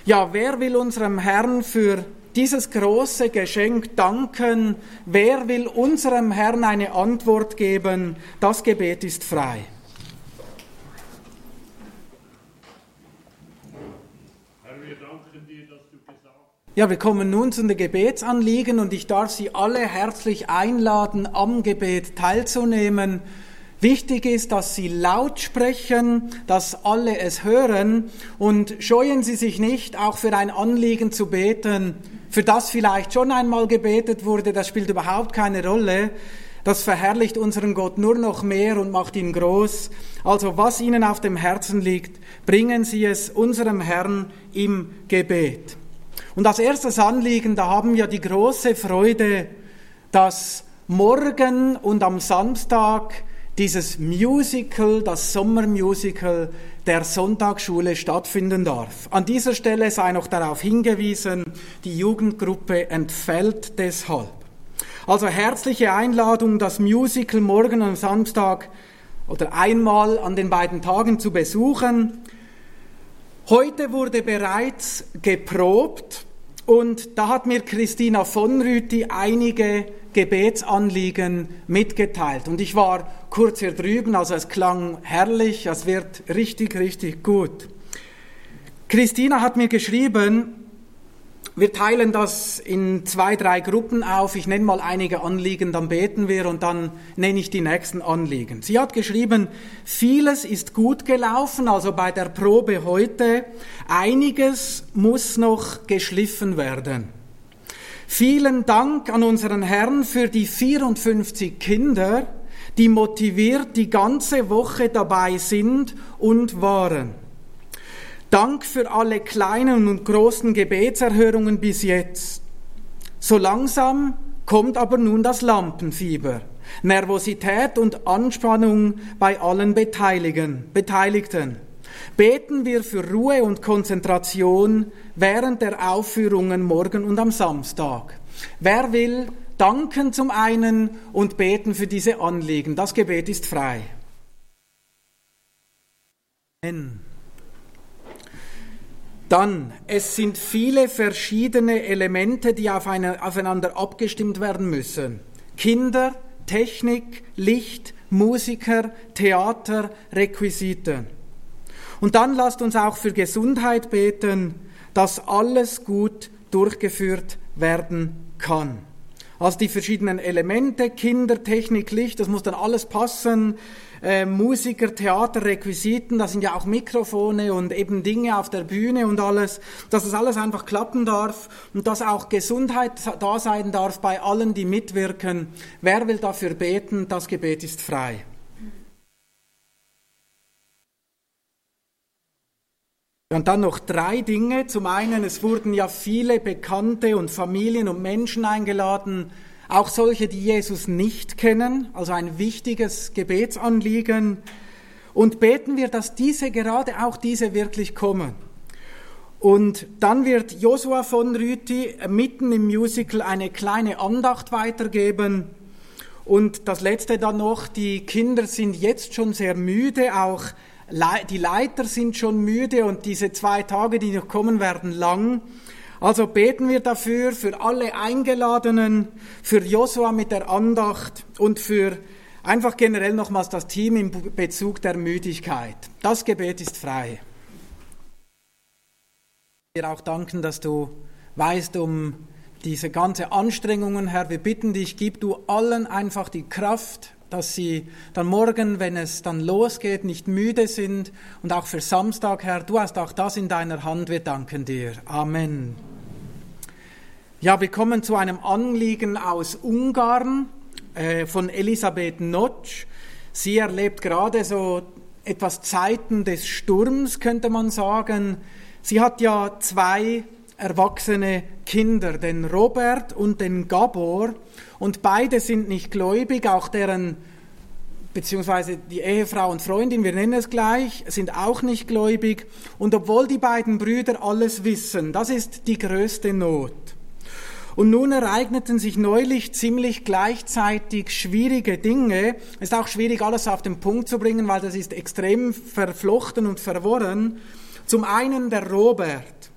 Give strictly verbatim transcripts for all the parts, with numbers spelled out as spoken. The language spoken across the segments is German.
Ja, wer will unserem Herrn für dieses große Geschenk danken? Wer will unserem Herrn eine Antwort geben? Das Gebet ist frei. Herr, wir danken dir, dass du gesagt hast. Ja, wir kommen nun zu den Gebetsanliegen und ich darf Sie alle herzlich einladen, am Gebet teilzunehmen. Wichtig ist, dass Sie laut sprechen, dass alle es hören und scheuen Sie sich nicht, auch für ein Anliegen zu beten, für das vielleicht schon einmal gebetet wurde, das spielt überhaupt keine Rolle. Das verherrlicht unseren Gott nur noch mehr und macht ihn groß. Also was Ihnen auf dem Herzen liegt, bringen Sie es unserem Herrn im Gebet. Und als erstes Anliegen, da haben wir die große Freude, dass morgen und am Samstag dieses Musical, das Sommermusical der Sonntagsschule stattfinden darf. An dieser Stelle sei noch darauf hingewiesen, die Jugendgruppe entfällt deshalb. Also herzliche Einladung, das Musical morgen am Samstag oder einmal an den beiden Tagen zu besuchen. Heute wurde bereits geprobt und da hat mir Christina von Rüthi einige Gebetsanliegen mitgeteilt. Und ich war kurz hier drüben, also es klang herrlich, es wird richtig, richtig gut. Christina hat mir geschrieben, wir teilen das in zwei, drei Gruppen auf. Ich nenne mal einige Anliegen, dann beten wir und dann nenne ich die nächsten Anliegen. Sie hat geschrieben, vieles ist gut gelaufen, also bei der Probe heute. Einiges muss noch geschliffen werden. Vielen Dank an unseren Herrn für die vierundfünfzig Kinder, die motiviert die ganze Woche dabei sind und waren. Dank für alle kleinen und großen Gebetserhörungen bis jetzt. So langsam kommt aber nun das Lampenfieber, Nervosität und Anspannung bei allen Beteiligten. Beten wir für Ruhe und Konzentration während der Aufführungen morgen und am Samstag. Wer will danken zum einen und beten für diese Anliegen? Das Gebet ist frei. Amen. Dann, es sind viele verschiedene Elemente, die auf eine, aufeinander abgestimmt werden müssen. Kinder, Technik, Licht, Musiker, Theater, Requisiten. Und dann lasst uns auch für Gesundheit beten, dass alles gut durchgeführt werden kann. Also die verschiedenen Elemente, Kinder, Technik, Licht, das muss dann alles passen. Äh, Musiker, Theater, Requisiten, das sind ja auch Mikrofone und eben Dinge auf der Bühne und alles, dass das alles einfach klappen darf und dass auch Gesundheit da sein darf bei allen, die mitwirken. Wer will dafür beten? Das Gebet ist frei. Und dann noch drei Dinge. Zum einen, es wurden ja viele Bekannte und Familien und Menschen eingeladen, auch solche, die Jesus nicht kennen, also ein wichtiges Gebetsanliegen. Und beten wir, dass diese, gerade auch diese wirklich kommen. Und dann wird Josua von Rüthi mitten im Musical eine kleine Andacht weitergeben. Und das Letzte dann noch, die Kinder sind jetzt schon sehr müde, auch die Leiter sind schon müde und diese zwei Tage, die noch kommen, werden lang. Also beten wir dafür, für alle Eingeladenen, für Josua mit der Andacht und für einfach generell nochmals das Team im Bezug der Müdigkeit. Das Gebet ist frei. Wir auch danken, dass du weißt um diese ganze Anstrengungen, Herr. Wir bitten dich, gib du allen einfach die Kraft, dass sie dann morgen, wenn es dann losgeht, nicht müde sind. Und auch für Samstag, Herr, du hast auch das in deiner Hand. Wir danken dir. Amen. Ja, wir kommen zu einem Anliegen aus Ungarn äh, von Elisabeth Notsch. Sie erlebt gerade so etwas Zeiten des Sturms, könnte man sagen. Sie hat ja zwei erwachsene Kinder, den Robert und den Gabor, und beide sind nicht gläubig, auch deren, beziehungsweise die Ehefrau und Freundin, wir nennen es gleich, sind auch nicht gläubig, und obwohl die beiden Brüder alles wissen, das ist die größte Not. Und nun ereigneten sich neulich ziemlich gleichzeitig schwierige Dinge. Es ist auch schwierig, alles auf den Punkt zu bringen, weil das ist extrem verflochten und verworren. Zum einen der Robert.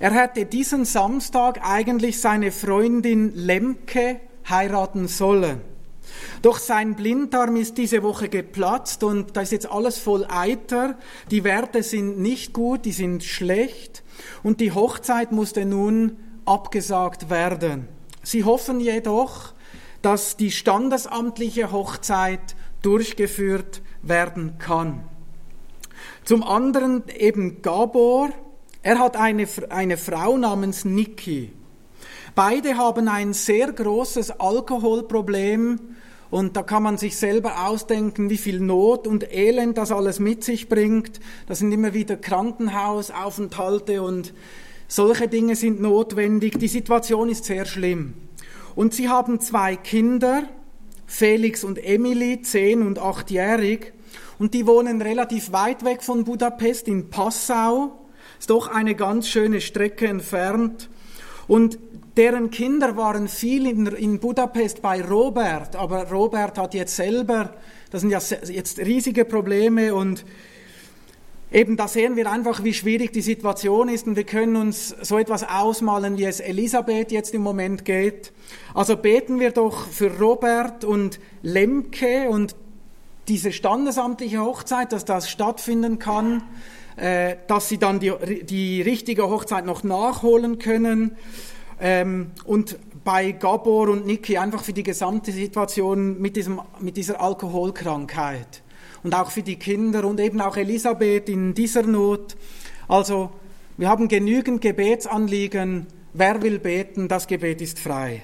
Er hätte diesen Samstag eigentlich seine Freundin Lemke heiraten sollen. Doch sein Blinddarm ist diese Woche geplatzt und da ist jetzt alles voll Eiter. Die Werte sind nicht gut, die sind schlecht und die Hochzeit musste nun abgesagt werden. Sie hoffen jedoch, dass die standesamtliche Hochzeit durchgeführt werden kann. Zum anderen eben Gabor. Er hat eine, eine Frau namens Niki. Beide haben ein sehr großes Alkoholproblem und da kann man sich selber ausdenken, wie viel Not und Elend das alles mit sich bringt. Das sind immer wieder Krankenhausaufenthalte und solche Dinge sind notwendig. Die Situation ist sehr schlimm. Und sie haben zwei Kinder, Felix und Emily, zehn und achtjährig, und die wohnen relativ weit weg von Budapest in Passau. Ist doch eine ganz schöne Strecke entfernt. Und deren Kinder waren viel in, in Budapest bei Robert, aber Robert hat jetzt selber, das sind ja jetzt riesige Probleme und eben da sehen wir einfach, wie schwierig die Situation ist und wir können uns so etwas ausmalen, wie es Elisabeth jetzt im Moment geht. Also beten wir doch für Robert und Lemke und diese standesamtliche Hochzeit, dass das stattfinden kann, äh, dass sie dann die, die richtige Hochzeit noch nachholen können. Ähm, und bei Gabor und Niki einfach für die gesamte Situation mit, diesem, mit dieser Alkoholkrankheit. Und auch für die Kinder und eben auch Elisabeth in dieser Not. Also wir haben genügend Gebetsanliegen. Wer will beten? Das Gebet ist frei.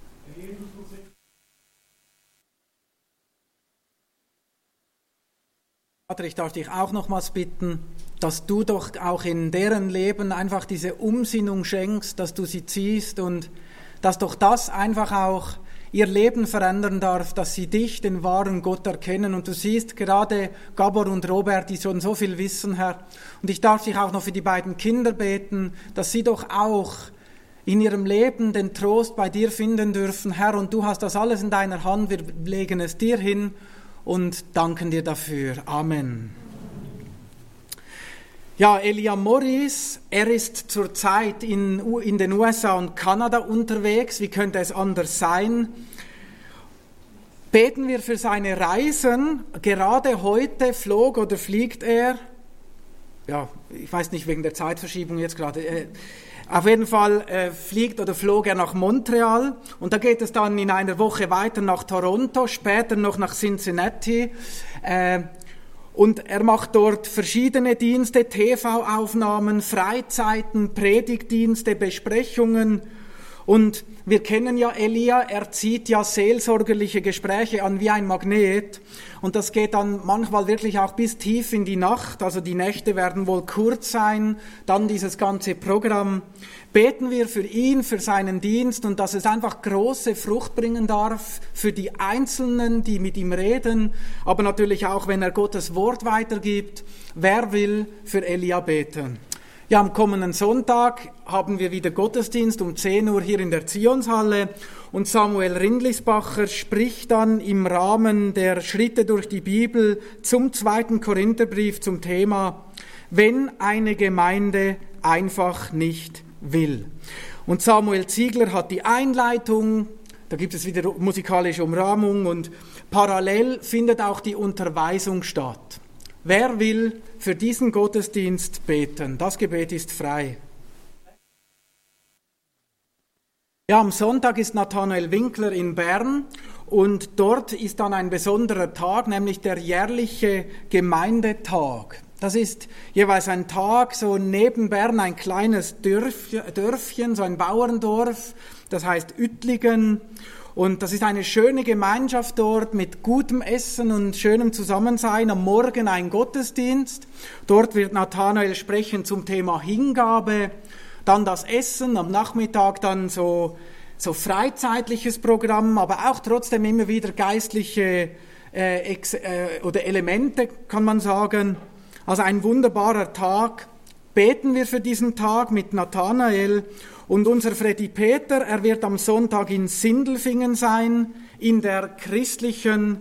Vater, ich darf dich auch nochmals bitten, dass du doch auch in deren Leben einfach diese Umsinnung schenkst, dass du sie ziehst und dass doch das einfach auch ihr Leben verändern darf, dass sie dich, den wahren Gott, erkennen. Und du siehst gerade Gabor und Robert, die schon so viel wissen, Herr. Und ich darf dich auch noch für die beiden Kinder beten, dass sie doch auch in ihrem Leben den Trost bei dir finden dürfen, Herr. Und du hast das alles in deiner Hand, wir legen es dir hin und danken dir dafür. Amen. Ja, Elia Morris, er ist zurzeit in, in den U S A und Kanada unterwegs. Wie könnte es anders sein? Beten wir für seine Reisen. Gerade heute flog oder fliegt er, ja, ich weiß nicht, wegen der Zeitverschiebung jetzt gerade, äh, auf jeden Fall äh, fliegt oder flog er nach Montreal und da geht es dann in einer Woche weiter nach Toronto, später noch nach Cincinnati. Äh, Und er macht dort verschiedene Dienste, T V-Aufnahmen, Freizeiten, Predigtdienste, Besprechungen. Und wir kennen ja Elia, er zieht ja seelsorgerliche Gespräche an wie ein Magnet. Und das geht dann manchmal wirklich auch bis tief in die Nacht. Also die Nächte werden wohl kurz sein, dann dieses ganze Programm. Beten wir für ihn, für seinen Dienst und dass es einfach große Frucht bringen darf für die Einzelnen, die mit ihm reden, aber natürlich auch, wenn er Gottes Wort weitergibt. Wer will für Elia beten? Ja, am kommenden Sonntag haben wir wieder Gottesdienst um zehn Uhr hier in der Zionshalle und Samuel Rindlisbacher spricht dann im Rahmen der Schritte durch die Bibel zum zweiten Korintherbrief zum Thema Wenn eine Gemeinde einfach nicht will. Und Samuel Ziegler hat die Einleitung, da gibt es wieder musikalische Umrahmung und parallel findet auch die Unterweisung statt. Wer will für diesen Gottesdienst beten? Das Gebet ist frei. Ja, am Sonntag ist Nathanael Winkler in Bern und dort ist dann ein besonderer Tag, nämlich der jährliche Gemeindetag. Das ist jeweils ein Tag, so neben Bern ein kleines Dörfchen, so ein Bauerndorf, das heißt Uettlingen. Und das ist eine schöne Gemeinschaft dort mit gutem Essen und schönem Zusammensein. Am Morgen ein Gottesdienst. Dort wird Nathanael sprechen zum Thema Hingabe. Dann das Essen, am Nachmittag dann so, so freizeitliches Programm, aber auch trotzdem immer wieder geistliche äh, Ex, äh, oder Elemente, kann man sagen. Also ein wunderbarer Tag. Beten wir für diesen Tag mit Nathanael. Und unser Freddy Peter, er wird am Sonntag in Sindelfingen sein, in der christlichen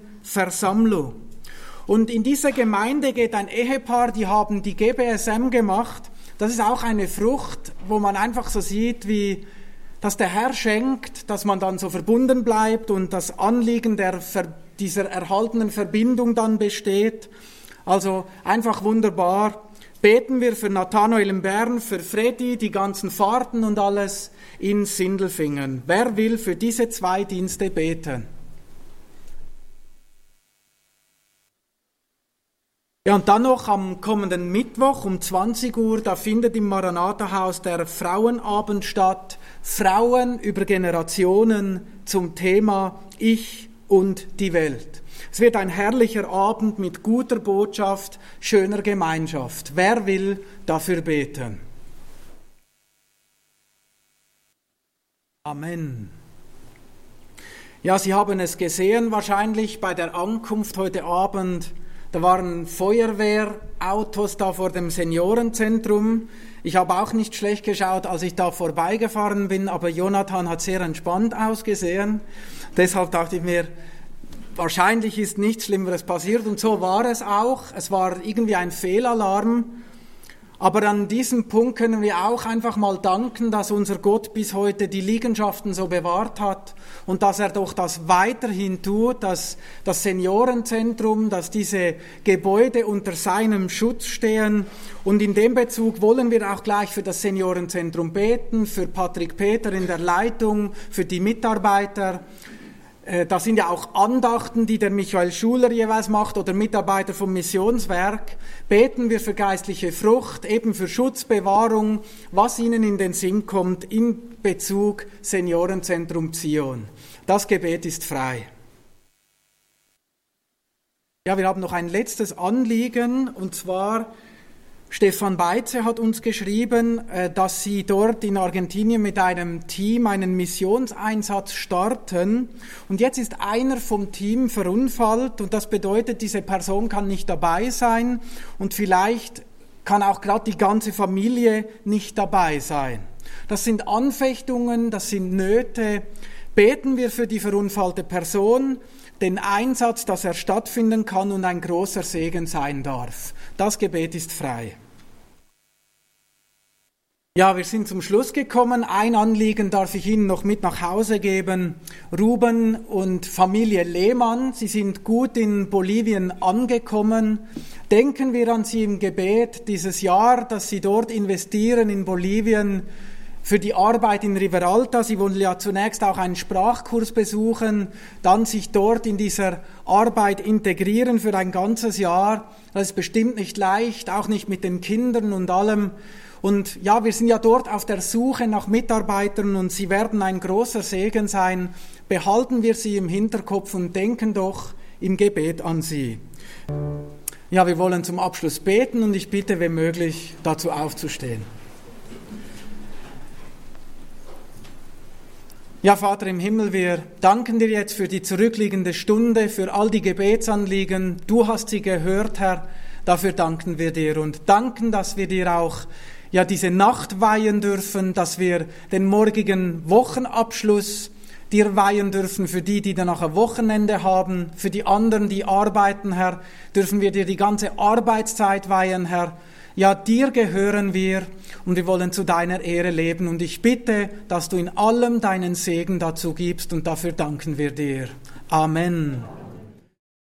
Versammlung. Und in dieser Gemeinde geht ein Ehepaar, die haben die G B S M gemacht. das ist auch eine Frucht, wo man einfach so sieht, wie dass der Herr schenkt, dass man dann so verbunden bleibt und das Anliegen der, dieser erhaltenen Verbindung dann besteht. Also einfach wunderbar. Beten wir für Nathanael in Bern, für Freddy, die ganzen Fahrten und alles in Sindelfingen. Wer will für diese zwei Dienste beten? Ja, und dann noch am kommenden Mittwoch um zwanzig Uhr, da findet im Maranatha-Haus der Frauenabend statt. Frauen über Generationen zum Thema Ich und die Welt. Es wird ein herrlicher Abend mit guter Botschaft, schöner Gemeinschaft. Wer will dafür beten? Amen. Ja, Sie haben es gesehen wahrscheinlich bei der Ankunft heute Abend. Da waren Feuerwehrautos da vor dem Seniorenzentrum. Ich habe auch nicht schlecht geschaut, als ich da vorbeigefahren bin, aber Jonathan hat sehr entspannt ausgesehen. Deshalb dachte ich mir, wahrscheinlich ist nichts Schlimmeres passiert, und so war es auch. Es war irgendwie ein Fehlalarm. Aber an diesem Punkt können wir auch einfach mal danken, dass unser Gott bis heute die Liegenschaften so bewahrt hat und dass er doch das weiterhin tut, dass das Seniorenzentrum, dass diese Gebäude unter seinem Schutz stehen. Und in dem Bezug wollen wir auch gleich für das Seniorenzentrum beten, für Patrick Peter in der Leitung, für die Mitarbeiter. Da sind ja auch Andachten, die der Michael Schuler jeweils macht oder Mitarbeiter vom Missionswerk. Beten wir für geistliche Frucht, eben für Schutz, Bewahrung, was Ihnen in den Sinn kommt in Bezug Seniorenzentrum Zion. Das Gebet ist frei. Ja, wir haben noch ein letztes Anliegen, und zwar Stefan Beitze hat uns geschrieben, dass sie dort in Argentinien mit einem Team einen Missionseinsatz starten. Und jetzt ist einer vom Team verunfallt, und das bedeutet, diese Person kann nicht dabei sein, und vielleicht kann auch gerade die ganze Familie nicht dabei sein. Das sind Anfechtungen, das sind Nöte. Beten wir für die verunfallte Person, den Einsatz, dass er stattfinden kann und ein großer Segen sein darf. Das Gebet ist frei. Ja, wir sind zum Schluss gekommen. Ein Anliegen darf ich Ihnen noch mit nach Hause geben. Ruben und Familie Lehmann, sie sind gut in Bolivien angekommen. Denken wir an Sie im Gebet dieses Jahr, dass Sie dort investieren in Bolivien für die Arbeit in Riveralta. Sie wollen ja zunächst auch einen Sprachkurs besuchen, dann sich dort in dieser Arbeit integrieren für ein ganzes Jahr. Das ist bestimmt nicht leicht, auch nicht mit den Kindern und allem. Und ja, wir sind ja dort auf der Suche nach Mitarbeitern, und sie werden ein großer Segen sein. Behalten wir sie im Hinterkopf und denken doch im Gebet an sie. Ja, wir wollen zum Abschluss beten, und ich bitte, wenn möglich, dazu aufzustehen. Ja, Vater im Himmel, wir danken dir jetzt für die zurückliegende Stunde, für all die Gebetsanliegen. Du hast sie gehört, Herr. Dafür danken wir dir und danken, dass wir dir auch ja diese Nacht weihen dürfen, dass wir den morgigen Wochenabschluss dir weihen dürfen. Für die, die dann noch ein Wochenende haben, für die anderen, die arbeiten, Herr, dürfen wir dir die ganze Arbeitszeit weihen, Herr. Ja, dir gehören wir, und wir wollen zu deiner Ehre leben. Und ich bitte, dass du in allem deinen Segen dazu gibst, und dafür danken wir dir. Amen.